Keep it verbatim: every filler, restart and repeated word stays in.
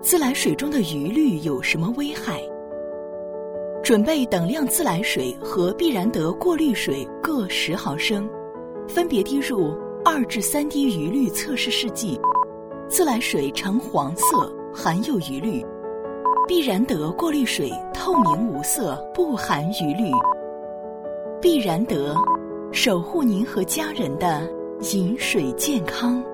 自来水中的余氯有什么危害？准备等量自来水和必然得过滤水各十毫升，分别滴入二至三滴余氯测试试剂。自来水呈黄色，含有余氯；必然得过滤水透明无色，不含余氯。必然得，守护您和家人的饮水健康。